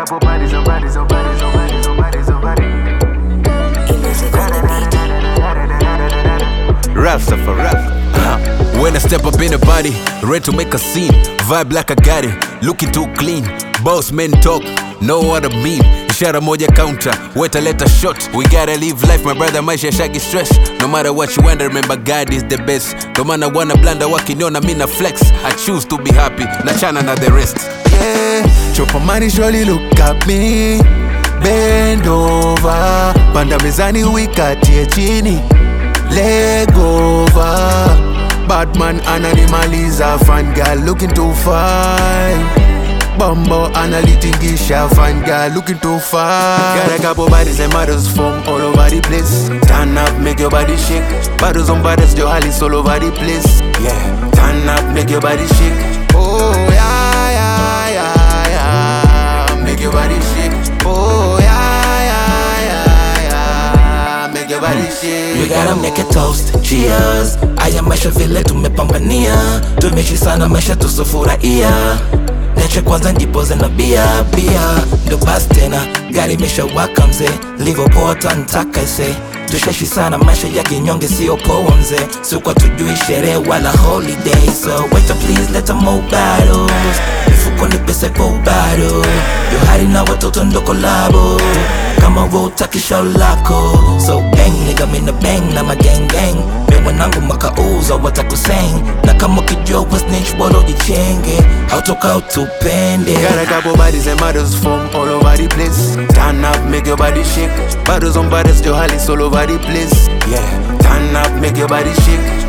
couple bodies on bodies on bodies on bodies on bodies on bodies. When I step up in the body, ready to make a scene. Vibe like I got it, looking too clean. Boss men talk, know what I mean. Ishara moja counter, wait a let a shot. We gotta live life, my brother, maisha shaggy stress. No matter what you want, remember God is the best. No man I wanna blunder, wakiniona mina flex. I choose to be happy, nachana na the rest. Yeah, chopper money surely look at me. Bend over, panda mezani wikatie chini. Leg over, bad man ananimaliza. Fine girl looking too fine. Bumbo analitingisha, fine girl looking too fine. Got a couple bodies and models from all over the place. Turn up, make your body shake. Bottles on bottles, your Alice all over the place. Yeah, turn up, make your body shake. Oh yeah, yeah, yeah, yeah. Make your body shake. Oh yeah, yeah, yeah, yeah. Make your body shake. We gotta make a toast, cheers. Aya maisha vile tumepambania. Tumeishi sana maisha tusifurahia. Neche kwanza njipoze na bia. Ndo basi tena, gari imesha waka mzee. Liverpool ntaka ise. Tushaishi sana maisha ya kinyonge sio poa mzee. Sikuwa tujui sherehe wala holiday. So wait up please let them more battles. Mifuko ni pesa ipo bado. Johari na watoto ndo kolabo. Kama wewe utaki show lako. So bang nigga mina bang na ma gang gang. Bewa nangu makauza watakuseng. Na kama kijua wa snitch bolo jichenge. Hautoka utupende. Got a couple bodies and models from all over the place. Turn up, make your body shake. Bottles on bottles, your Alice all over the place. Yeah, turn up, make your body shake.